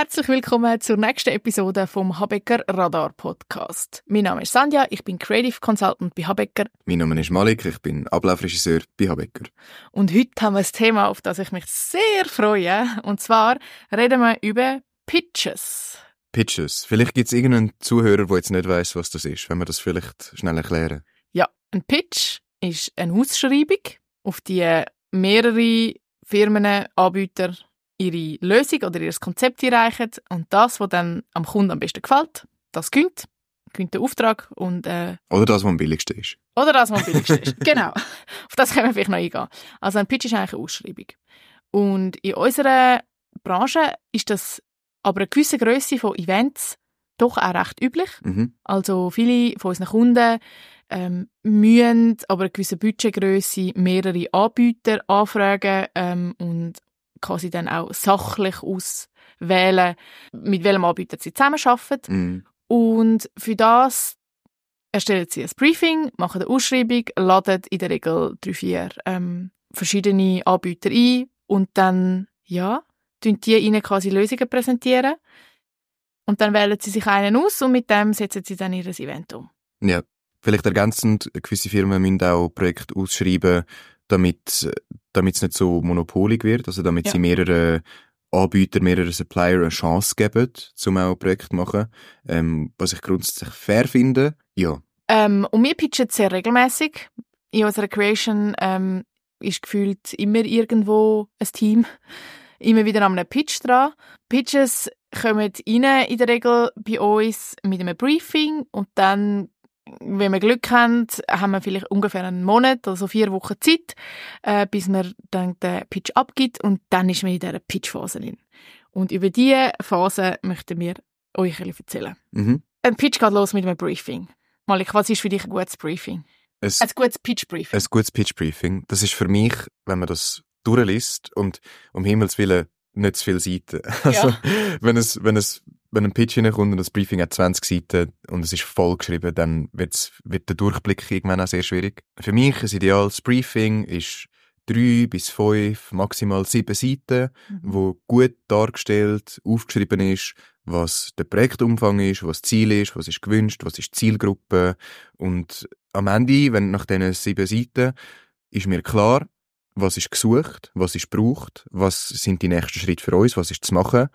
Herzlich willkommen zur nächsten Episode vom Habecker Radar Podcast. Mein Name ist Sandja, ich bin Creative Consultant bei Habecker. Mein Name ist Malik, ich bin Ablaufregisseur bei Habecker. Und heute haben wir ein Thema, auf das ich mich sehr freue. Und zwar reden wir über Pitches. Pitches. Vielleicht gibt es irgendeinen Zuhörer, der jetzt nicht weiss, was das ist. Wenn wir das vielleicht schnell erklären. Ja, ein Pitch ist eine Ausschreibung, auf die mehrere Firmen, Anbieter ihre Lösung oder ihr Konzept einreichen und das, was dann am Kunden am besten gefällt, das gewinnt den Auftrag und oder das, was am billigsten ist. Oder das, was am billigsten ist. Genau. Auf das können wir vielleicht noch eingehen. Also ein Pitch ist eigentlich eine Ausschreibung. Und in unserer Branche ist das aber eine gewisse Grösse von Events doch auch recht üblich. Mhm. Also viele von unseren Kunden müssen aber eine gewisse Budgetgrösse mehrere Anbieter anfragen und quasi dann auch sachlich auswählen, mit welchem Anbieter sie zusammenarbeiten. Mhm. Und für das erstellen sie ein Briefing, machen eine Ausschreibung, laden in der Regel 3-4 verschiedene Anbieter ein und dann, tun die ihnen quasi Lösungen präsentieren. Und dann wählen sie sich einen aus und mit dem setzen sie dann ihr Event um. Ja, vielleicht ergänzend, gewisse Firmen müssen auch Projekte ausschreiben, damit es nicht so monopolig wird, also damit sie mehrere Anbieter, mehrere Supplier eine Chance geben, um auch Projekte zu machen, was ich grundsätzlich fair finde, ja. Und wir pitchen sehr regelmäßig. In unserer Creation ist gefühlt immer irgendwo ein Team, immer wieder an einem Pitch dran. Pitches kommen rein in der Regel bei uns mit einem Briefing und dann, wenn wir Glück haben, haben wir vielleicht ungefähr einen Monat, also 4 Wochen Zeit, bis man dann den Pitch abgibt und dann ist man in dieser Pitch-Phase drin. Und über diese Phase möchten wir euch erzählen. Mhm. Ein Pitch geht los mit einem Briefing. Malik, was ist für dich ein gutes Briefing? Ein gutes Pitch-Briefing. Ein gutes Pitch-Briefing. Das ist für mich, wenn man das durchliest und um Himmels Willen nicht zu viele Seiten. Also, wenn ein Pitch hineinkommt und das Briefing hat 20 Seiten und es ist voll geschrieben, dann wird der Durchblick irgendwann auch sehr schwierig. Für mich ein ideales Briefing ist 3 bis 5, maximal 7 Seiten, wo gut dargestellt, aufgeschrieben ist, was der Projektumfang ist, was das Ziel ist, was ist gewünscht, was ist die Zielgruppe. Und am Ende, nach diesen 7 Seiten, ist mir klar, was ist gesucht, was ist gebraucht, was sind die nächsten Schritte für uns, was ist zu machen.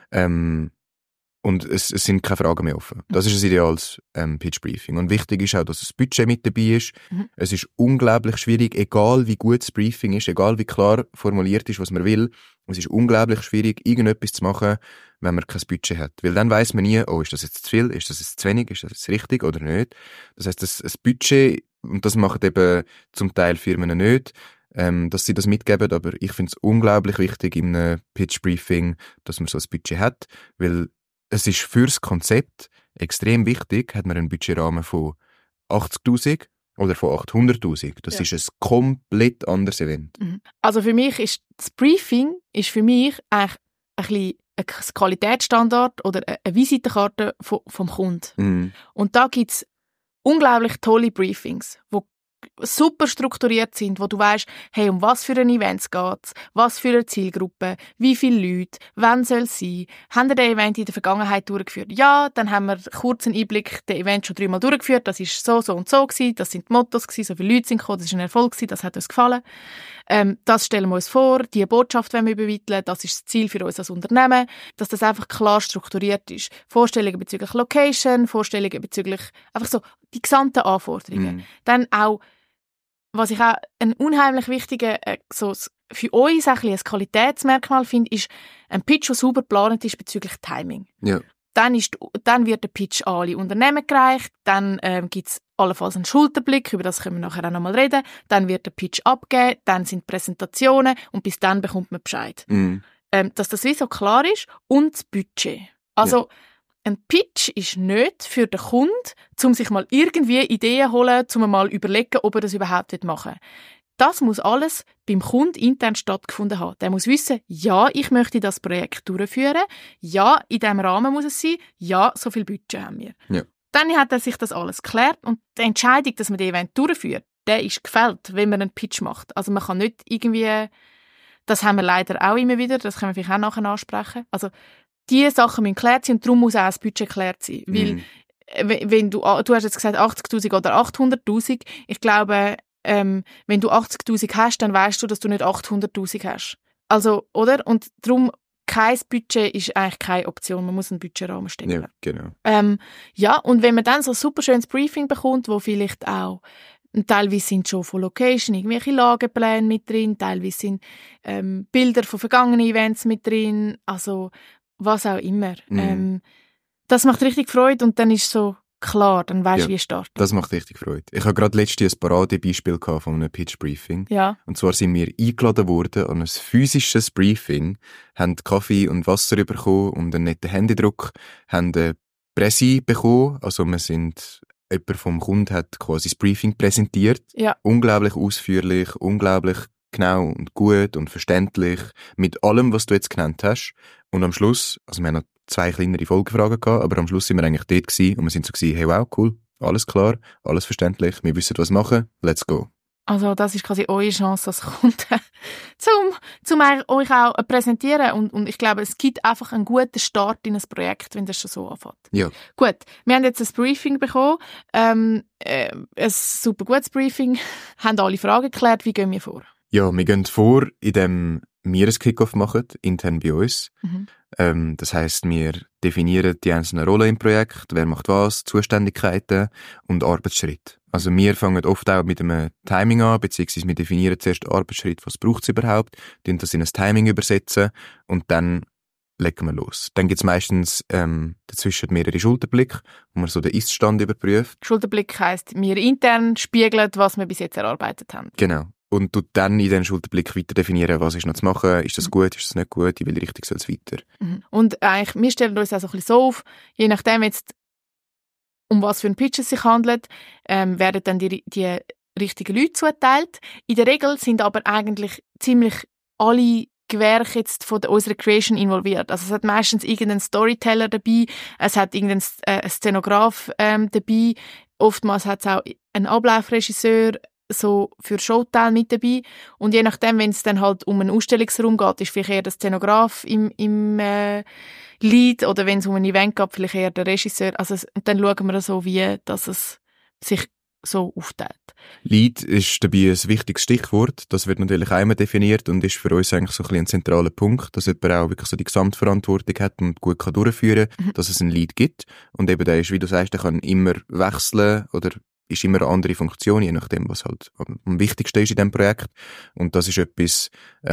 Und es sind keine Fragen mehr offen. Das ist ein ideales Pitch-Briefing. Und wichtig ist auch, dass das Budget mit dabei ist. Mhm. Es ist unglaublich schwierig, egal wie gut das Briefing ist, egal wie klar formuliert ist, was man will. Es ist unglaublich schwierig, irgendetwas zu machen, wenn man kein Budget hat. Weil dann weiss man nie, ist das jetzt zu viel, ist das jetzt zu wenig, ist das jetzt richtig oder nicht. Das heisst, das Budget, und das machen eben zum Teil Firmen nicht, dass sie das mitgeben, aber ich finde es unglaublich wichtig in einem Pitch-Briefing, dass man so ein Budget hat, weil es ist fürs Konzept extrem wichtig, hat man einen Budgetrahmen von 80'000 oder von 800'000. Das ist ein komplett anderes Event. Also für mich ist das Briefing eigentlich ein bisschen ein Qualitätsstandard oder eine Visitenkarte vom Kunden. Mhm. Und da gibt es unglaublich tolle Briefings, die super strukturiert sind, wo du weißt, hey, um was für ein Event geht's, was für eine Zielgruppe, wie viele Leute, wann soll es sein, haben wir den Event in der Vergangenheit durchgeführt? Ja, dann haben wir kurz einen Einblick, den Event schon 3-mal durchgeführt, das ist so und so gewesen, das sind die Mottos gewesen, so viele Leute sind gekommen, das ist ein Erfolg gewesen, das hat uns gefallen. Das stellen wir uns vor, diese Botschaft wollen wir übermitteln, das ist das Ziel für uns als Unternehmen, dass das einfach klar strukturiert ist. Vorstellungen bezüglich Location, Vorstellungen bezüglich einfach so die gesamten Anforderungen. Dann auch, was ich auch einen unheimlich wichtigen, so für uns ein Qualitätsmerkmal finde, ist ein Pitch, der sauber geplant ist bezüglich Timing. Ja. Dann wird der Pitch an alle Unternehmen gereicht, dann gibt es allenfalls einen Schulterblick, über das können wir nachher auch nochmal reden, dann wird der Pitch abgegeben, dann sind Präsentationen und bis dann bekommt man Bescheid. Dass das wie so klar ist und das Budget. Also ein Pitch ist nicht für den Kunden, um sich mal irgendwie Ideen zu holen, um mal überlegen, ob er das überhaupt machen will. Das muss alles beim Kunden intern stattgefunden haben. Der muss wissen, ja, ich möchte das Projekt durchführen, ja, in diesem Rahmen muss es sein, ja, so viel Budget haben wir. Ja. Dann hat er sich das alles geklärt und die Entscheidung, dass man das Event durchführt, der ist gefällt, wenn man einen Pitch macht. Also man kann nicht irgendwie, das haben wir leider auch immer wieder, das können wir vielleicht auch nachher ansprechen, also diese Sachen müssen geklärt sein und darum muss auch das Budget geklärt sein. Weil, wenn du hast jetzt gesagt 80'000 oder 800'000, ich glaube, wenn du 80'000 hast, dann weißt du, dass du nicht 800'000 hast. Also, oder? Und darum, kein Budget ist eigentlich keine Option. Man muss einen Budgetrahmen stecken. Ja, genau. Ja, und wenn man dann so ein super schönes Briefing bekommt, wo vielleicht auch teilweise sind schon von Location irgendwelche Lagepläne mit drin, teilweise sind Bilder von vergangenen Events mit drin, also was auch immer. Das macht richtig Freude und dann ist so klar, dann weisst du, wie es startet. Das macht richtig Freude. Ich habe gerade letztens ein Paradebeispiel von einem Pitch-Briefing. Ja. Und zwar sind wir eingeladen worden an ein physisches Briefing, haben Kaffee und Wasser bekommen und einen netten Händedruck, haben eine Presse bekommen, also jemand vom Kunden hat quasi das Briefing präsentiert. Ja. Unglaublich ausführlich, unglaublich genau und gut und verständlich, mit allem, was du jetzt genannt hast. Und am Schluss, also wir haben noch 2 kleinere Folgefragen gehabt, aber am Schluss sind wir eigentlich dort gewesen und wir sind so gewesen, hey wow, cool, alles klar, alles verständlich, wir wissen, was machen, let's go. Also das ist quasi eure Chance als Kunde, zum euch auch präsentieren und ich glaube, es gibt einfach einen guten Start in ein Projekt, wenn das schon so anfängt. Ja. Gut, wir haben jetzt ein Briefing bekommen, ein super gutes Briefing, haben alle Fragen geklärt, wie gehen wir vor? Ja, wir gehen vor, indem wir ein Kickoff machen, intern bei uns. Das heisst, wir definieren die einzelnen Rollen im Projekt, wer macht was, Zuständigkeiten und Arbeitsschritte. Also wir fangen oft auch mit einem Timing an, beziehungsweise wir definieren zuerst den Arbeitsschritt, was braucht es überhaupt, tun das in ein Timing übersetzen und dann legen wir los. Dann gibt es meistens dazwischen mehrere Schulterblicke, wo man so den Ist-Stand überprüft. Schulterblick heisst, wir intern spiegeln, was wir bis jetzt erarbeitet haben. Genau. Und du dann in diesen Schulterblick weiter definieren, was ist noch zu machen, ist das gut, ist das nicht gut, in welche Richtung soll es weiter. Und eigentlich, wir stellen uns auch so ein bisschen so auf, je nachdem jetzt, um was für ein Pitch es sich handelt, werden dann die richtigen Leute zugeteilt. In der Regel sind aber eigentlich ziemlich alle Gewerke jetzt von unserer Creation involviert. Also es hat meistens irgendeinen Storyteller dabei, es hat irgendeinen Szenograf dabei, oftmals hat es auch einen Ablaufregisseur, so für Showteil mit dabei. Und je nachdem, wenn es dann halt um einen Ausstellungsraum geht, ist vielleicht eher der Szenograf im Lead oder wenn es um ein Event geht, vielleicht eher der Regisseur. Also und dann schauen wir so, wie dass es sich so aufteilt. Lead ist dabei ein wichtiges Stichwort. Das wird natürlich einmal definiert und ist für uns eigentlich so ein bisschen ein zentraler Punkt, dass jemand auch wirklich so die Gesamtverantwortung hat und gut kann durchführen kann, dass es einen Lead gibt. Und eben der ist, wie du sagst, der kann immer wechseln oder ist immer eine andere Funktion, je nachdem, was halt am wichtigsten ist in diesem Projekt. Und das ist etwas,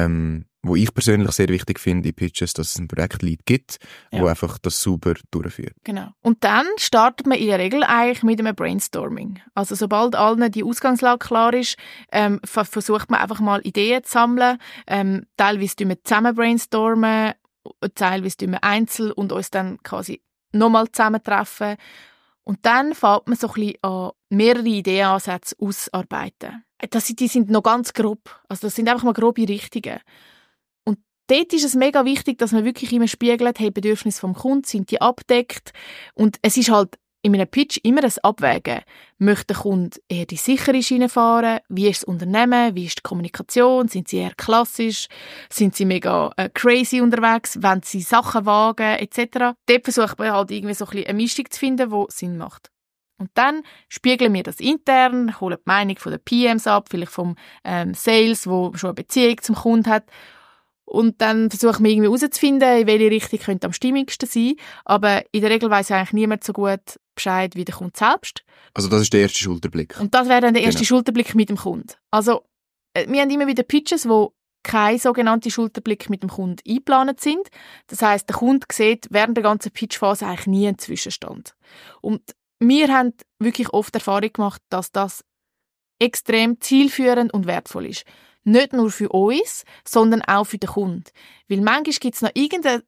wo ich persönlich sehr wichtig finde in Pitches, dass es ein Projektlead gibt, wo einfach das sauber durchführt. Genau. Und dann startet man in der Regel eigentlich mit einem Brainstorming. Also sobald allen die Ausgangslage klar ist, versucht man einfach mal Ideen zu sammeln. Teilweise tun wir zusammen brainstormen, teilweise tun wir einzeln und uns dann quasi nochmal zusammentreffen. Und dann fängt man so ein bisschen an, mehrere Ideenansätze auszuarbeiten. Die sind noch ganz grob. Also das sind einfach mal grobe Richtungen. Und dort ist es mega wichtig, dass man wirklich immer spiegelt, hey, Bedürfnisse vom Kunden, sind die abdeckt? Und es ist halt in einem Pitch immer ein Abwägen. Möchte der Kunde eher die sichere Schiene fahren? Wie ist das Unternehmen? Wie ist die Kommunikation? Sind sie eher klassisch? Sind sie mega crazy unterwegs? Wollen sie Sachen wagen? Etc. Dort versucht man halt irgendwie so ein bisschen eine Mischung zu finden, die Sinn macht. Und dann spiegeln wir das intern, holen die Meinung von den PMs ab, vielleicht vom Sales, der schon eine Beziehung zum Kunden hat. Und dann versuchen wir irgendwie herauszufinden, in welche Richtung könnte am stimmigsten sein. Aber in der Regel weiss eigentlich niemand so gut Bescheid wie der Kunde selbst. Also das ist der erste Schulterblick. Und das wäre dann der erste Schulterblick mit dem Kunden. Also wir haben immer wieder Pitches, wo kein sogenannter Schulterblick mit dem Kunden eingeplant sind. Das heisst, der Kunde sieht während der ganzen Pitchphase eigentlich nie einen Zwischenstand. Und wir haben wirklich oft Erfahrung gemacht, dass das extrem zielführend und wertvoll ist. Nicht nur für uns, sondern auch für den Kunden. Weil manchmal gibt es noch irgendein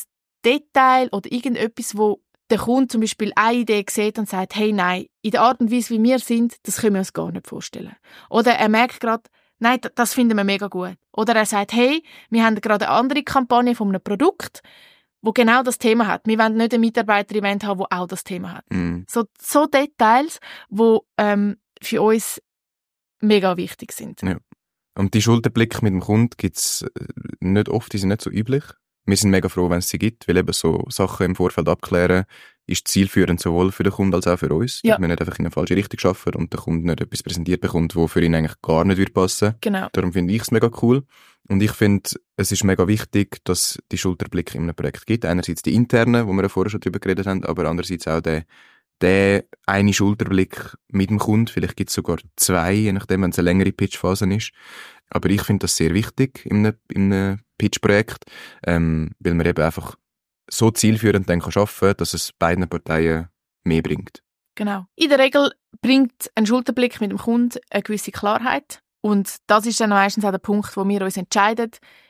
Detail oder irgendetwas, wo der Kunde zum Beispiel eine Idee sieht und sagt, hey, nein, in der Art und Weise, wie wir sind, das können wir uns gar nicht vorstellen. Oder er merkt gerade, nein, das finden wir mega gut. Oder er sagt, hey, wir haben gerade eine andere Kampagne von einem Produkt, wo genau das Thema hat. Wir wollen nicht ein Mitarbeiter-Event haben, wo auch das Thema hat. So Details, die für uns mega wichtig sind. Ja. Und die Schulterblicke mit dem Kunden gibt es nicht oft, die sind nicht so üblich. wir sind mega froh, wenn es sie gibt, weil eben so Sachen im Vorfeld abklären ist zielführend sowohl für den Kunden als auch für uns. Ja. Dass wir nicht einfach in eine falsche Richtung arbeiten und der Kunde nicht etwas präsentiert bekommt, wo für ihn eigentlich gar nicht passen würde. Genau. Darum finde ich es mega cool. Und ich finde, es ist mega wichtig, dass die Schulterblicke in einem Projekt gibt. Einerseits die internen, wo wir ja vorher schon drüber geredet haben, aber andererseits auch der eine Schulterblick mit dem Kunden. Vielleicht gibt es sogar 2, je nachdem, wenn es eine längere Pitchphase ist. Aber ich finde das sehr wichtig in einem Pitch-Projekt, weil man eben einfach so zielführend dann arbeiten kann, dass es beiden Parteien mehr bringt. Genau. In der Regel bringt ein Schulterblick mit dem Kunden eine gewisse Klarheit. Und das ist dann meistens auch der Punkt, wo wir uns entscheiden,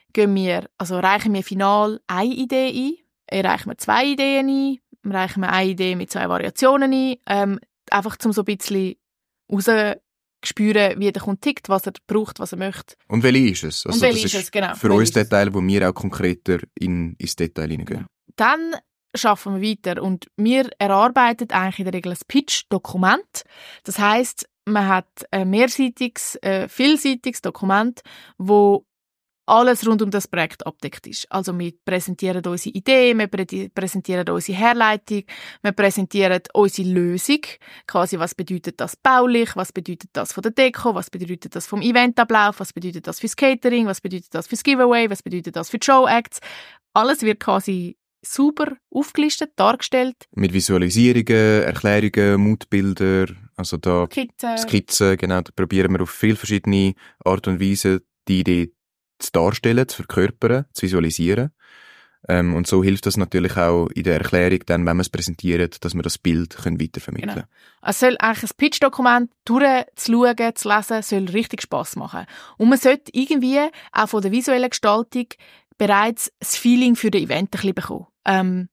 reichen wir final eine Idee ein, reichen wir 2 Ideen ein, reichen wir eine Idee mit 2 Variationen ein, einfach um so ein bisschen rauszuspüren, wie der Kunde tickt, was er braucht, was er möchte. Und welche ist es? Also und welche das ist es, genau. Für uns der Teil, wo wir auch konkreter ins Detail hineingehen. Ja. Dann arbeiten wir weiter und wir erarbeiten eigentlich in der Regel ein Pitch-Dokument. Das heisst, man hat ein mehrseitiges, vielseitiges Dokument, wo alles rund um das Projekt abdeckt ist. Also wir präsentieren unsere Idee, wir präsentieren unsere Herleitung, wir präsentieren unsere Lösung, quasi was bedeutet das baulich, was bedeutet das von der Deko, was bedeutet das vom Eventablauf, was bedeutet das fürs Catering, was bedeutet das fürs Giveaway, was bedeutet das für die Show-Acts. Alles wird quasi super aufgelistet, dargestellt. Mit Visualisierungen, Erklärungen, Mutbilder, also da Skizzen, genau, da probieren wir auf viele verschiedene Art und Weise die Idee zu darstellen, zu verkörpern, zu visualisieren. Und so hilft das natürlich auch in der Erklärung, dann, wenn wir es präsentieren, dass wir das Bild weitervermitteln können. Genau. Es soll eigentlich ein Pitch-Dokument durchzuschauen, zu lesen, soll richtig Spass machen. Und man sollte irgendwie auch von der visuellen Gestaltung bereits das Feeling für das Event ein bisschen bekommen.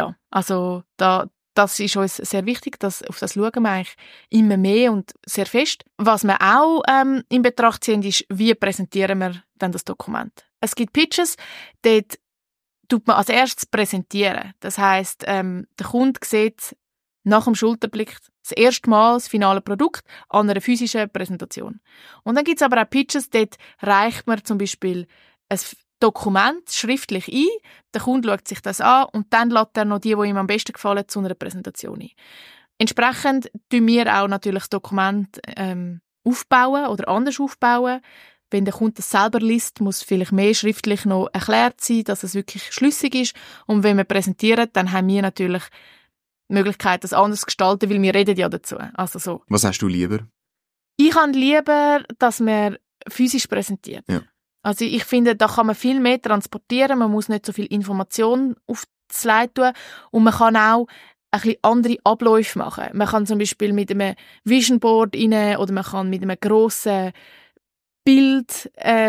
Das ist uns sehr wichtig, auf das schauen wir eigentlich immer mehr und sehr fest. Was wir auch in Betracht ziehen, ist, wie präsentieren wir dann das Dokument. Es gibt Pitches, dort tut man als erstes präsentieren. Das heisst, der Kunde sieht nach dem Schulterblick das erste Mal das finale Produkt an einer physischen Präsentation. Und dann gibt es aber auch Pitches, dort reicht man zum Beispiel ein Dokument schriftlich ein, der Kunde schaut sich das an und dann lädt er noch die ihm am besten gefallen, zu einer Präsentation ein. Entsprechend tun wir auch natürlich das Dokument aufbauen oder anders aufbauen. Wenn der Kunde das selber liest, muss vielleicht mehr schriftlich noch erklärt sein, dass es wirklich schlüssig ist. Und wenn wir präsentieren, dann haben wir natürlich die Möglichkeit, das anders zu gestalten, weil wir reden ja dazu. Also so. Was hast du lieber? Ich habe lieber, dass man physisch präsentiert. Ja. Also ich finde, da kann man viel mehr transportieren, man muss nicht so viel Information auf das Slide tun und man kann auch ein bisschen andere Abläufe machen. Man kann zum Beispiel mit einem Vision Board rein oder man kann mit einem grossen Bild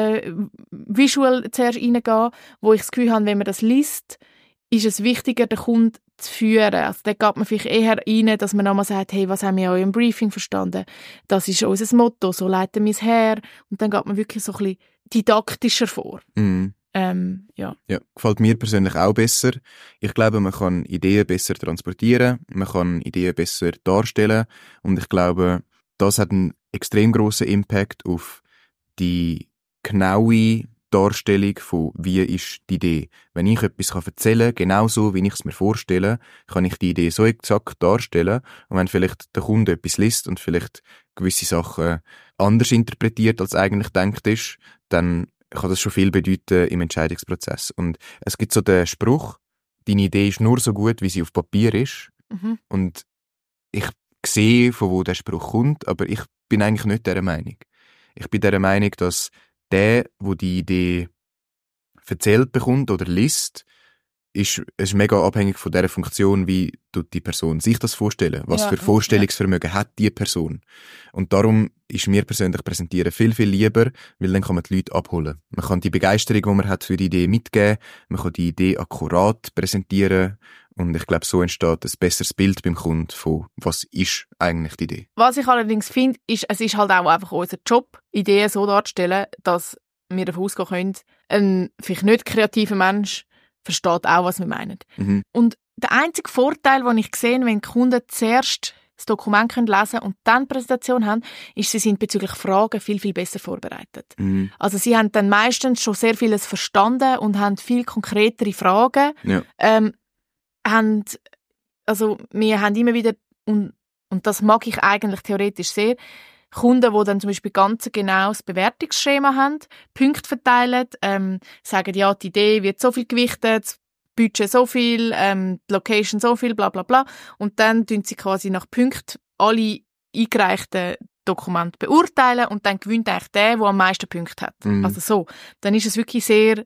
Visual zuerst reingehen, wo ich das Gefühl habe, wenn man das liest, ist es wichtiger, den Kunden zu führen. Also da geht man vielleicht eher rein, dass man einmal sagt, hey, was haben wir in eurem Briefing verstanden? Das ist unser Motto, so leiten wir es her. Und dann geht man wirklich so ein bisschen didaktischer vor. Mhm. Ja, gefällt mir persönlich auch besser. Ich glaube, man kann Ideen besser transportieren, man kann Ideen besser darstellen und ich glaube, das hat einen extrem grossen Impact auf die genaue Darstellung von, wie ist die Idee. Wenn ich etwas erzählen kann, genau so, wie ich es mir vorstelle, kann ich die Idee so exakt darstellen. Und wenn vielleicht der Kunde etwas liest und vielleicht gewisse Sachen anders interpretiert, als eigentlich gedacht ist, dann kann das schon viel bedeuten im Entscheidungsprozess. Und es gibt so den Spruch, deine Idee ist nur so gut, wie sie auf Papier ist. Mhm. Und ich sehe, von wo der Spruch kommt, aber ich bin eigentlich nicht dieser Meinung. Ich bin der Meinung, dass der die Idee erzählt bekommt oder liest, ist mega abhängig von der Funktion, wie tut die Person sich das vorstellen. Was für Vorstellungsvermögen hat die Person. Und darum ist mir persönlich Präsentieren viel, viel lieber, weil dann kann man die Leute abholen. Man kann die Begeisterung, die man hat, für die Idee mitgeben, man kann die Idee akkurat präsentieren und ich glaube, so entsteht ein besseres Bild beim Kunden von, was ist eigentlich die Idee. Was ich allerdings finde, ist, es ist halt auch einfach unser Job, Ideen so darzustellen, dass wir davon ausgehen können, ein vielleicht nicht kreativer Mensch versteht auch, was wir meinen. Mhm. Und der einzige Vorteil, den ich sehe, wenn die Kunden zuerst das Dokument können lesen und dann die Präsentation haben, ist, sie sind bezüglich Fragen viel, viel besser vorbereitet. Mhm. Also sie haben dann meistens schon sehr vieles verstanden und haben viel konkretere Fragen. Ja. Wir haben immer wieder, und das mag ich eigentlich theoretisch sehr, Kunden, die dann zum Beispiel ganz genau das Bewertungsschema haben, Punkte verteilen, sagen, ja, die Idee wird so viel gewichtet, das Budget so viel, die Location so viel, bla bla bla. Und dann tun sie quasi nach Punkten alle eingereichten Dokumente beurteilen und dann gewinnt eigentlich der am meisten Punkte hat. Mhm. Also so. Dann ist es wirklich sehr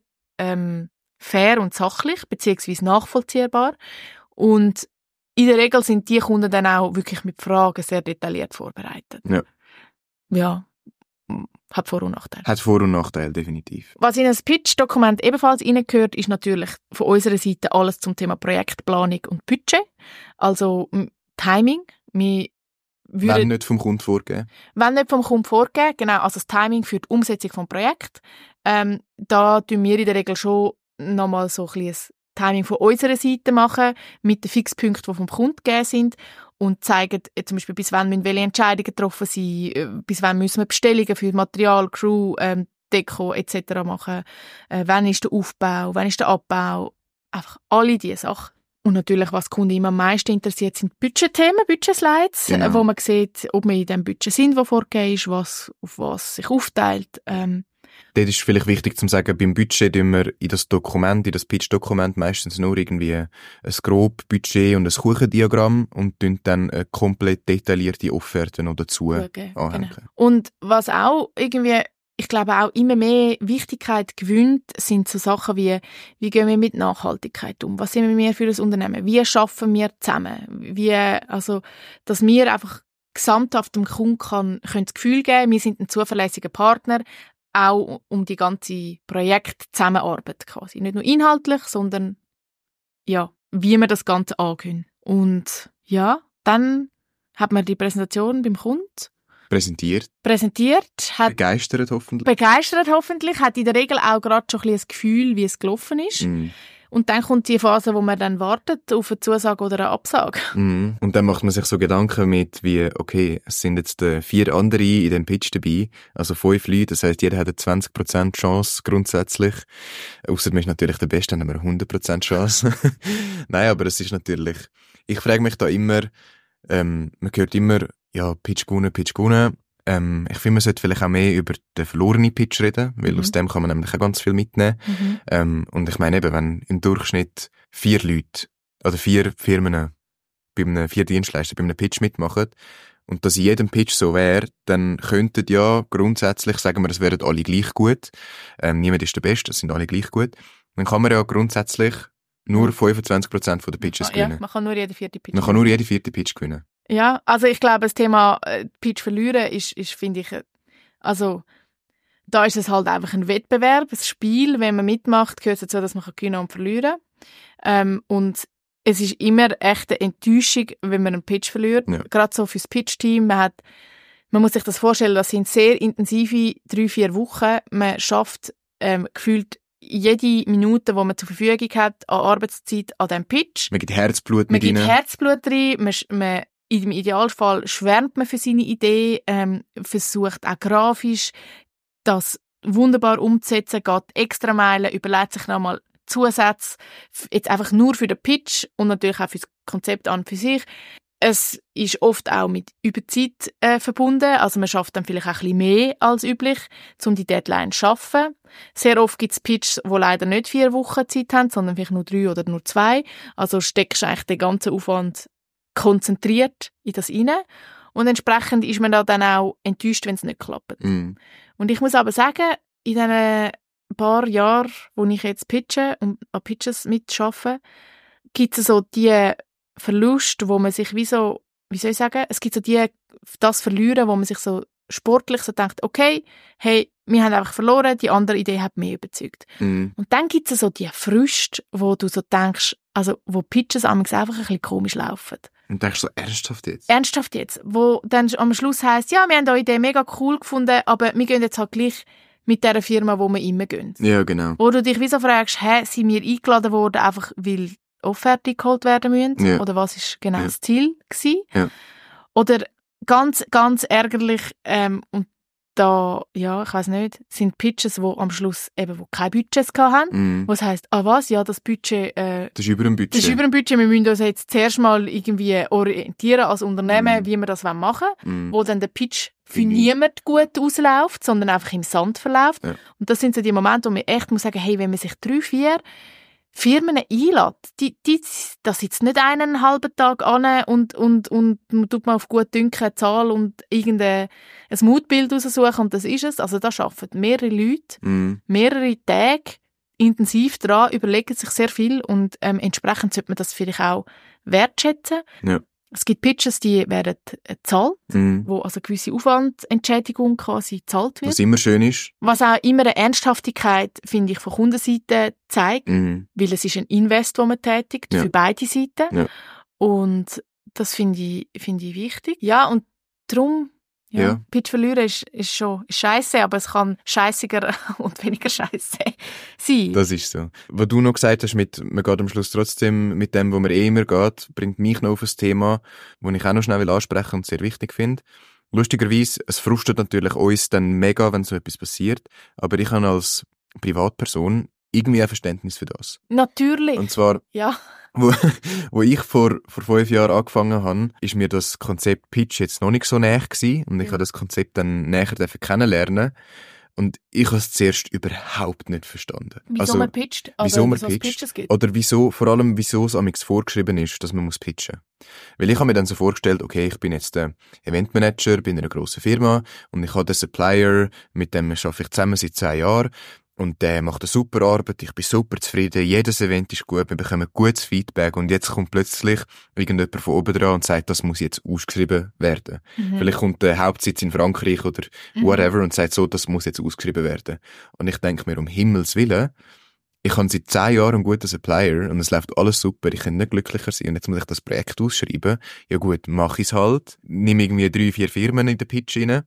fair und sachlich, beziehungsweise nachvollziehbar. Und in der Regel sind die Kunden dann auch wirklich mit Fragen sehr detailliert vorbereitet. Ja. Ja, hat Vor- und Nachteile. Hat Vor- und Nachteile, definitiv. Was in ein Pitch-Dokument ebenfalls reingehört, ist natürlich von unserer Seite alles zum Thema Projektplanung und Budget. Also Timing. Wenn nicht vom Kunden vorgeben. Wenn nicht vom Kunden vorgeben, genau. Also das Timing für die Umsetzung des Projekts. Da tun wir in der Regel schon nochmal so ein bisschen Timing von unserer Seite machen, mit den Fixpunkten, die vom Kunden gegeben sind, und zeigen zum Beispiel, bis wann müssen welche Entscheidungen getroffen sein, bis wann müssen wir Bestellungen für Material, Crew, Deko etc. machen, wann ist der Aufbau, wann ist der Abbau, einfach alle diese Sachen. Und natürlich, was die Kunden immer am meisten interessiert, sind Budgetthemen, Budget-Slides, Genau. wo man sieht, ob wir in dem Budget sind, das vorgegeben ist, auf was sich aufteilt. Dort ist vielleicht wichtig zu sagen, beim Budget tun wir in das Pitch-Dokument meistens nur irgendwie ein grobes Budget und ein Kuchendiagramm und tun dann eine komplett detaillierte Offerte noch dazu anhängen. Genau. Und was auch irgendwie, ich glaube, auch immer mehr Wichtigkeit gewinnt, sind so Sachen wie gehen wir mit Nachhaltigkeit um? Was sind wir für ein Unternehmen? Wie arbeiten wir zusammen? Dass wir einfach gesamthaft dem Kunden können das Gefühl geben, wir sind ein zuverlässiger Partner, auch um die ganze Projektzusammenarbeit quasi. Nicht nur inhaltlich, sondern ja, wie wir das Ganze angehen. Und ja, dann hat man die Präsentation beim Kunden präsentiert, hat begeistert hoffentlich, hat in der Regel auch gerade schon ein bisschen das Gefühl, wie es gelaufen ist. Mm. Und dann kommt die Phase, wo man dann wartet auf eine Zusage oder eine Absage. Mm. Und dann macht man sich so Gedanken mit, wie, okay, es sind jetzt 4 andere in dem Pitch dabei, also 5 Leute, das heisst, jeder hat eine 20% Chance grundsätzlich. Ausser man ist natürlich der Beste, dann haben wir eine 100% Chance. Nein, aber es ist natürlich, ich frage mich da immer, man hört immer, ja, Pitch gewonnen. Ich finde, man sollte vielleicht auch mehr über den verlorenen Pitch reden, weil aus dem kann man nämlich auch ganz viel mitnehmen. Und ich meine eben, wenn im Durchschnitt 4 Leute oder 4 Firmen bei 4 Dienstleister bei einem Pitch mitmachen und das in jedem Pitch so wäre, dann könnten ja grundsätzlich, sagen wir, es wären alle gleich gut. Niemand ist der Beste, es sind alle gleich gut. Dann kann man ja grundsätzlich nur 25% der Pitches gewinnen. Ja, man kann nur jeden 4. Pitch Man kann nur jeden 4. Pitch gewinnen. Ja, also ich glaube, das Thema Pitch verlieren ist finde ich, also da ist es halt einfach ein Wettbewerb, ein Spiel. Wenn man mitmacht, gehört es dazu, dass man gewinnen und verlieren kann. Und es ist immer echt eine Enttäuschung, wenn man einen Pitch verliert. Ja. Gerade so fürs Pitch-Team. Man muss sich das vorstellen, das sind sehr intensive 3-4 Wochen. Man schafft gefühlt jede Minute, die man zur Verfügung hat, an Arbeitszeit an diesem Pitch. Man gibt Herzblut mit rein. Man gibt Herzblut rein. Man im Idealfall schwärmt man für seine Idee, versucht auch grafisch das wunderbar umzusetzen, geht extra Meilen, überlegt sich nochmal Zusätze, jetzt einfach nur für den Pitch und natürlich auch für das Konzept an für sich. Es ist oft auch mit Überzeit verbunden, also man schafft dann vielleicht auch ein bisschen mehr als üblich, um die Deadline zu schaffen. Sehr oft gibt es Pitches, die leider nicht 4 Wochen Zeit haben, sondern vielleicht nur 3 oder nur 2. Also steckst du eigentlich den ganzen Aufwand konzentriert in das rein. Und entsprechend ist man da dann auch enttäuscht, wenn es nicht klappt. Mm. Und ich muss aber sagen, in diesen paar Jahren, wo ich jetzt pitche und an Pitches mitarbeite, gibt es so die Verluste, wo man sich wie soll ich sagen, es gibt so das Verlieren, wo man sich so sportlich so denkt, okay, hey, wir haben einfach verloren, die andere Idee hat mich überzeugt. Mm. Und dann gibt es so die Frust, wo du so denkst, also wo Pitches einfach ein bisschen komisch laufen. Und denkst du so, ernsthaft jetzt? Ernsthaft jetzt. Wo dann am Schluss heisst, ja, wir haben eure Idee mega cool gefunden, aber wir gehen jetzt halt gleich mit der Firma, wo wir immer gehen. Ja, genau. Wo du dich wie so fragst, sind wir eingeladen worden, einfach weil Offerte geholt werden müssen? Ja. Oder was ist genau das Ziel gewesen? Ja. Oder ganz, ganz ärgerlich, und da, ja, ich weiss nicht, sind Pitches, wo am Schluss eben, wo keine Budgets hatten, wo es heisst, was, ja, das Budget, das ist über dem Budget. Das ist über dem Budget, wir müssen uns jetzt zuerst mal irgendwie orientieren als Unternehmen, wie wir das machen wollen, wo dann der Pitch für niemand gut ausläuft, sondern einfach im Sand verläuft. Ja. Und das sind so die Momente, wo man echt muss sagen, hey, wenn man sich 3-4 Firmen einlädt, da sitzt nicht einen halben Tag an und man tut mal auf gut Dünken eine Zahl und irgendein Moodbild raussuchen und das ist es. Also da arbeiten mehrere Leute, mehrere Tage intensiv dran, überlegen sich sehr viel und entsprechend sollte man das vielleicht auch wertschätzen. Ja. Es gibt Pitches, die werden gezahlt, wo also gewisse Aufwandentschädigung quasi gezahlt wird. Was immer schön ist. Was auch immer eine Ernsthaftigkeit, finde ich, von Kundenseite zeigt, weil es ist ein Invest, den man tätigt, für beide Seiten. Ja. Und das finde ich wichtig. Ja, und darum, Pitch verlieren ist schon scheisse, aber es kann scheissiger und weniger scheisse sein. Das ist so. Was du noch gesagt hast, man geht am Schluss trotzdem mit dem, wo man immer geht, bringt mich noch auf ein Thema, das ich auch noch schnell ansprechen und sehr wichtig finde. Lustigerweise, es frustet natürlich uns dann mega, wenn so etwas passiert, aber ich habe als Privatperson irgendwie ein Verständnis für das. Natürlich. Und zwar, wo ich vor 5 Jahren angefangen habe, ist mir das Konzept Pitch jetzt noch nicht so näher gewesen und ich habe das Konzept dann näher kennenlernen. Und ich habe es zuerst überhaupt nicht verstanden. Wieso man pitcht? Wieso man pitcht? Oder vor allem wieso es amigs vorgeschrieben ist, dass man muss pitchen. Weil ich habe mir dann so vorgestellt, okay, ich bin jetzt der Eventmanager bei einer grossen Firma und ich habe den Supplier, mit dem arbeite ich zusammen seit 10 Jahren. Und der macht eine super Arbeit, ich bin super zufrieden, jedes Event ist gut, wir bekommen gutes Feedback und jetzt kommt plötzlich irgendjemand von oben dran und sagt, das muss jetzt ausgeschrieben werden. Vielleicht kommt der Hauptsitz in Frankreich oder whatever und sagt so, das muss jetzt ausgeschrieben werden. Und ich denke mir, um Himmels Willen, ich habe seit 10 Jahren einen guten Supplier und es läuft alles super, ich kann nicht glücklicher sein und jetzt muss ich das Projekt ausschreiben. Ja gut, mach ich's halt, nimm irgendwie 3-4 Firmen in den Pitch rein.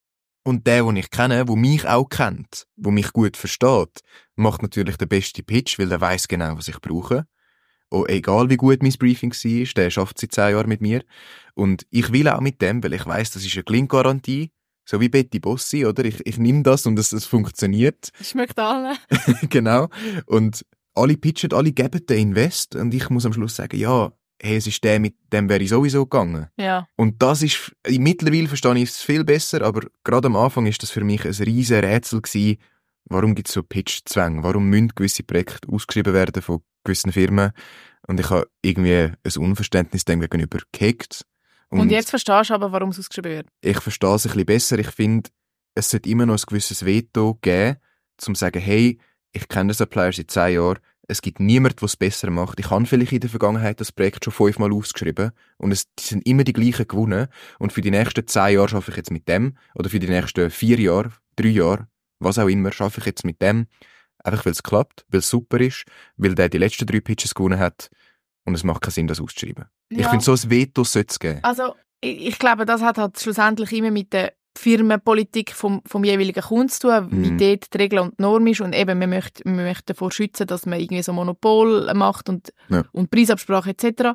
Und der, den ich kenne, der mich auch kennt, der mich gut versteht, macht natürlich den besten Pitch, weil der weiss genau, was ich brauche. Und egal wie gut mein Briefing war, der schafft seit 10 Jahren mit mir. Und ich will auch mit dem, weil ich weiss, das ist eine Gelinggarantie. So wie Betty Bossi, oder? Ich nehme das und es funktioniert. Schmeckt allen. Genau. Und alle pitchen, alle geben den Invest. Und ich muss am Schluss sagen, ja, hey, es ist der, mit dem wäre ich sowieso gegangen. Ja. Und das ist, mittlerweile verstehe ich es viel besser, aber gerade am Anfang ist das für mich ein riesen Rätsel gewesen. Warum gibt es so Pitch-Zwänge? Warum müssen gewisse Projekte ausgeschrieben werden von gewissen Firmen? Und ich habe irgendwie ein Unverständnis dem gegenüber gehegt. Und jetzt verstehst du aber, warum es ausgeschrieben wird? Ich verstehe es ein bisschen besser. Ich finde, es sollte immer noch ein gewisses Veto geben, um zu sagen, hey, ich kenne den Supplier seit 10 Jahren, es gibt niemanden, der es besser macht. Ich habe vielleicht in der Vergangenheit das Projekt schon 5-mal ausgeschrieben und die sind immer die gleichen gewonnen. Und für die nächsten 10 Jahre arbeite ich jetzt mit dem. Oder für die nächsten 4 Jahre, 3 Jahre, was auch immer, arbeite ich jetzt mit dem. Einfach weil es klappt, weil es super ist, weil der die letzten 3 Pitches gewonnen hat. Und es macht keinen Sinn, das auszuschreiben. Ja. Ich finde, so ein Veto sollte es geben. Also, ich glaube, das hat halt schlussendlich immer mit der Firmenpolitik vom jeweiligen Kunden zu tun, wie dort die Regel und die Norm ist. Und eben, wir möchten davor schützen, dass man irgendwie so Monopol macht und Preisabsprache etc.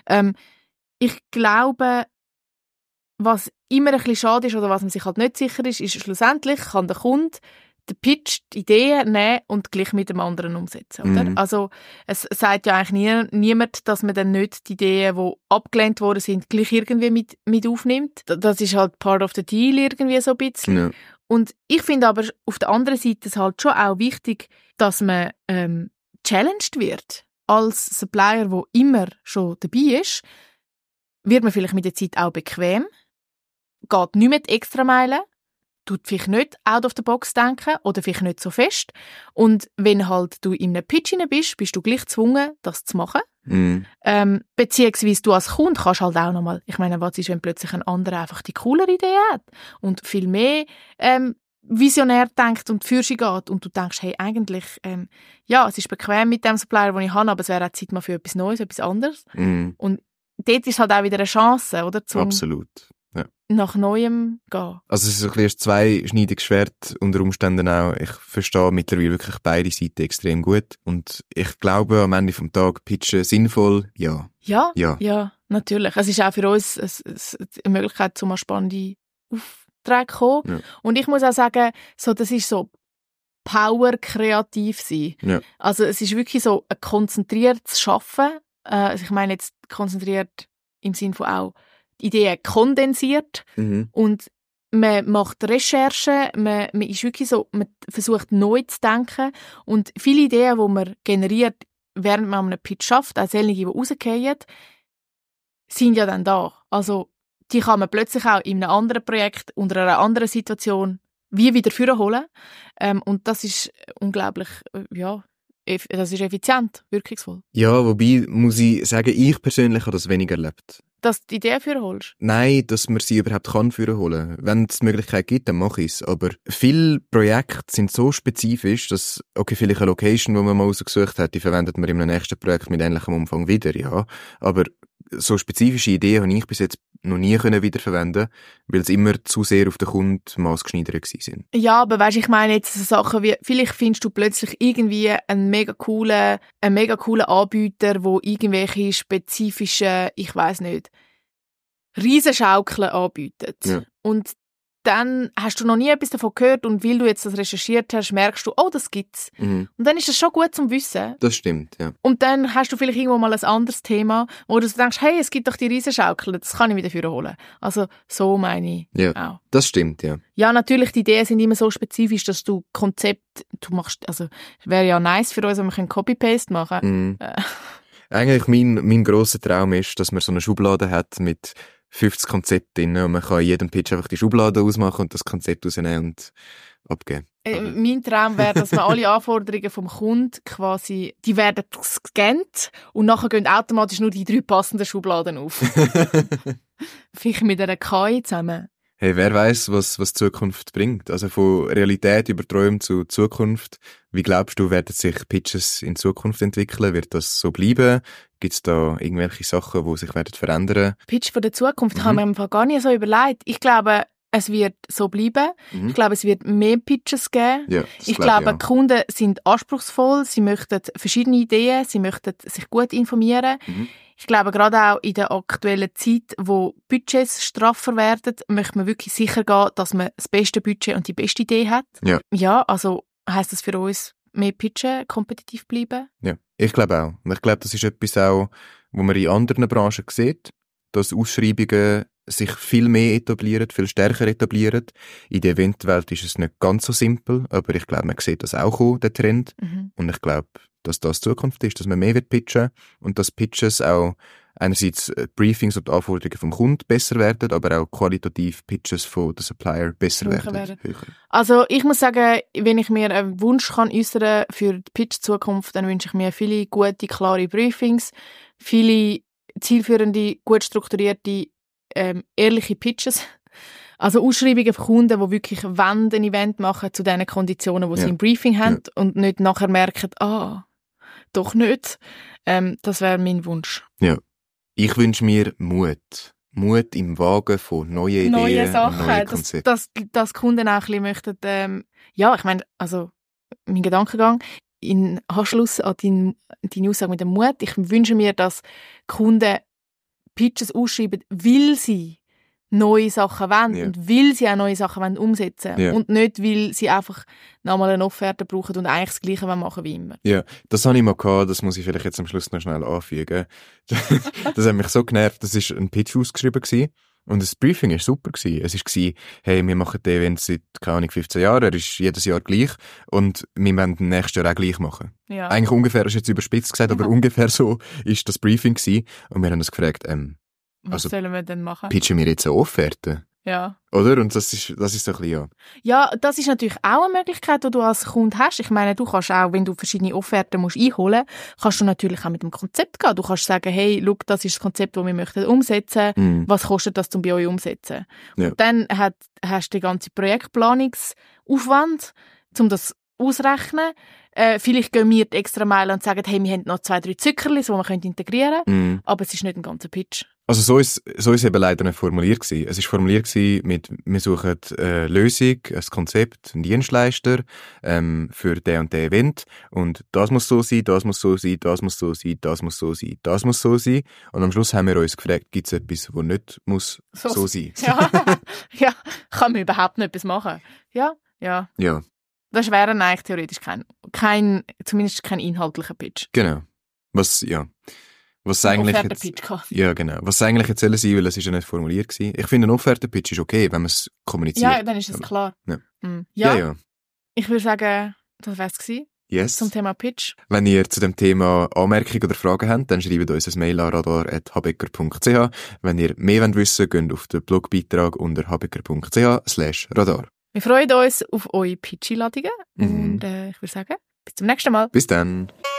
Ich glaube, was immer ein bisschen schade ist oder was man sich halt nicht sicher ist schlussendlich kann der Kunde den Pitch, die Idee nehmen und gleich mit dem anderen umsetzen. Oder? Also es sagt ja eigentlich niemand, dass man dann nicht die Ideen, die abgelehnt worden sind, gleich irgendwie mit aufnimmt. Das ist halt part of the deal irgendwie so ein bisschen. Ja. Und ich finde aber auf der anderen Seite ist halt schon auch wichtig, dass man challenged wird. Als Supplier, der immer schon dabei ist, wird man vielleicht mit der Zeit auch bequem, geht nicht mehr die Extrameilen, tut vielleicht nicht out of the box denken oder vielleicht nicht so fest. Und wenn halt du in einem Pitch rein bist du gleich gezwungen, das zu machen. Beziehungsweise du als Kunde kannst halt auch nochmal, ich meine, was ist, wenn plötzlich ein anderer einfach die coolere Idee hat und viel mehr visionär denkt und für sich geht und du denkst, hey, eigentlich, ja, es ist bequem mit dem Supplier, den ich habe, aber es wäre auch Zeit mal für etwas Neues, etwas anderes. Und dort ist halt auch wieder eine Chance, oder? Absolut. Ja. Nach Neuem gehen. Also es ist ein bisschen zweischneidiges Schwert unter Umständen auch. Ich verstehe mittlerweile wirklich beide Seiten extrem gut. Und ich glaube, am Ende vom Tag pitchen sinnvoll, ja. Ja, Natürlich. Es ist auch für uns eine Möglichkeit, um an spannende Aufträge zu kommen. Ja. Und ich muss auch sagen, so, das ist so Power kreativ sein. Ja. Also es ist wirklich so ein konzentriertes Arbeiten. Also ich meine jetzt konzentriert im Sinne von auch Ideen kondensiert. Und man macht Recherchen, man ist wirklich so, man versucht neu zu denken und viele Ideen, die man generiert, während man einen Pitch schafft, auch solche, die rausgehen, sind ja dann da. Also die kann man plötzlich auch in einem anderen Projekt, unter einer anderen Situation wie wieder vorholen. Und das ist unglaublich, das ist effizient, wirkungsvoll. Ja, wobei muss ich sagen, ich persönlich habe das weniger erlebt. Dass du die Idee vorholst? Nein, dass man sie überhaupt vorholen kann. Wenn es die Möglichkeit gibt, dann mache ich es. Aber viele Projekte sind so spezifisch, dass, okay, vielleicht eine Location, die man mal rausgesucht hat, die verwendet man in einem nächsten Projekt mit ähnlichem Umfang wieder, ja. Aber so spezifische Ideen habe ich bis jetzt noch nie wiederverwenden, weil es immer zu sehr auf den Kunden maßgeschneidert waren. Ja, aber weisst, ich meine jetzt so Sachen wie, vielleicht findest du plötzlich irgendwie einen mega coolen Anbieter, der irgendwelche spezifischen, ich weiss nicht, Riesenschaukeln anbietet. Ja. Und dann hast du noch nie etwas davon gehört und weil du jetzt das recherchiert hast, merkst du, oh, das gibt's. Und dann ist das schon gut zum Wissen. Das stimmt, ja. Und dann hast du vielleicht irgendwo mal ein anderes Thema, wo du denkst, hey, es gibt doch die Riesenschaukel, das kann ich wieder vorholen. Also so meine ich auch. Das stimmt, ja. Ja, natürlich, die Ideen sind immer so spezifisch, dass du du machst, also wäre ja nice für uns, wenn wir Copy-Paste machen können. Eigentlich mein grosser Traum ist, dass man so eine Schublade hat mit 50 Konzepte drin und man kann in jedem Pitch einfach die Schublade ausmachen und das Konzept rausnehmen und abgeben. Mein Traum wäre, dass man alle Anforderungen vom Kunden quasi, die werden gescannt und nachher gehen automatisch nur die 3 passenden Schubladen auf. Vielleicht mit einer KI zusammen. Hey, wer weiss, was die Zukunft bringt? Also von Realität über Träume zu Zukunft. Wie glaubst du, werden sich Pitches in Zukunft entwickeln? Wird das so bleiben? Gibt es da irgendwelche Sachen, die sich verändern werden? Pitch von der Zukunft haben wir einfach gar nicht so überlegt. Ich glaube, es wird so bleiben. Ich glaube, es wird mehr Pitches geben. Ja, ich glaube, die Kunden sind anspruchsvoll. Sie möchten verschiedene Ideen. Sie möchten sich gut informieren. Ich glaube, gerade auch in der aktuellen Zeit, wo Budgets straffer werden, möchte man wirklich sicher gehen, dass man das beste Budget und die beste Idee hat. Ja, also heisst das für uns mehr pitchen, kompetitiv bleiben? Ja, ich glaube auch. Und ich glaube, das ist etwas auch, wo man in anderen Branchen sieht, dass Ausschreibungen sich viel mehr etablieren, viel stärker etablieren. In der Eventwelt ist es nicht ganz so simpel, aber ich glaube, man sieht das auch kommen, der Trend. Und ich glaube, dass das die Zukunft ist, dass man mehr wird pitchen und dass Pitches auch einerseits Briefings und Anforderungen vom Kunden besser werden, aber auch qualitativ Pitches von den Supplier besser werden. Also ich muss sagen, wenn ich mir einen Wunsch kann äußern für die Pitch-Zukunft, dann wünsche ich mir viele gute, klare Briefings, viele zielführende, gut strukturierte, ehrliche Pitches. Also Ausschreibungen von Kunden, die wirklich ein Event machen zu den Konditionen, die sie im Briefing haben und nicht nachher merken, doch nicht. Das wäre mein Wunsch. Ja. Ich wünsche mir Mut. Mut im Wagen von neuen Ideen, neue Sachen, neuen Konzepten. Dass Kunden auch ein bisschen möchten, ich meine, also mein Gedankengang, in Anschluss an deine Aussage mit dem Mut, ich wünsche mir, dass Kunden Pitches ausschreiben, weil sie neue Sachen wollen und weil sie auch neue Sachen umsetzen wollen und nicht, weil sie einfach nochmal eine Offerte brauchen und eigentlich das Gleiche machen wie immer. Ja, das habe ich mal gehabt, das muss ich vielleicht jetzt am Schluss noch schnell anfügen. Das hat mich so genervt, das war ein Pitch ausgeschrieben gewesen. Und das Briefing war super gewesen. Es war, hey, wir machen den Event seit, keine Ahnung, 15 Jahren, er ist jedes Jahr gleich und wir wollen den nächsten Jahr auch gleich machen. Ja. Eigentlich ungefähr, ist jetzt überspitzt gesagt, aber ungefähr so ist das Briefing gewesen. Und wir haben uns gefragt, was sollen wir denn machen? Pitchen wir jetzt eine Offerte? Ja. Oder? Und das ist so ein bisschen, ja. Ja, das ist natürlich auch eine Möglichkeit, die du als Kunde hast. Ich meine, du kannst auch, wenn du verschiedene Offerten musst einholen musst, kannst du natürlich auch mit dem Konzept gehen. Du kannst sagen, hey, schau, das ist das Konzept, das wir möchten umsetzen. Was kostet das, um bei euch umsetzen? Ja. Und dann hast du den ganzen Projektplanungsaufwand, um das ausrechnen. Vielleicht gehen wir die extra Meile und sagen, hey, wir haben noch 2-3 Zuckerli, die wir integrieren können. Aber es ist nicht ein ganzer Pitch. Also so ist eben leider nicht formuliert gewesen. Es ist formuliert gewesen mit, wir suchen eine Lösung, ein Konzept, einen Dienstleister für den und den Event und das muss so sein, das muss so sein, das muss so sein, das muss so sein, das muss so sein. Und am Schluss haben wir uns gefragt, gibt es etwas, was nicht muss so sein? Ja. Ja, kann man überhaupt nicht etwas machen? Ja. Das wäre eigentlich theoretisch zumindest kein inhaltlicher Pitch. Genau. Was eigentlich was eigentlich jetzt sollen sein, weil es ist ja nicht formuliert gewesen. Ich finde, ein Offertenpitch ist okay, wenn man es kommuniziert. Ja, dann ist es klar. Ja. Ja. Ich würde sagen, das wär's gewesen. Yes. Zum Thema Pitch. Wenn ihr zu dem Thema Anmerkungen oder Fragen habt, dann schreibt uns ein Mail an radar@habecker.ch. Wenn ihr mehr wissen wollt, geht auf den Blogbeitrag unter habecker.ch/radar. Wir freuen uns auf eure Pitch-Einladungen und ich würde sagen, bis zum nächsten Mal. Bis dann.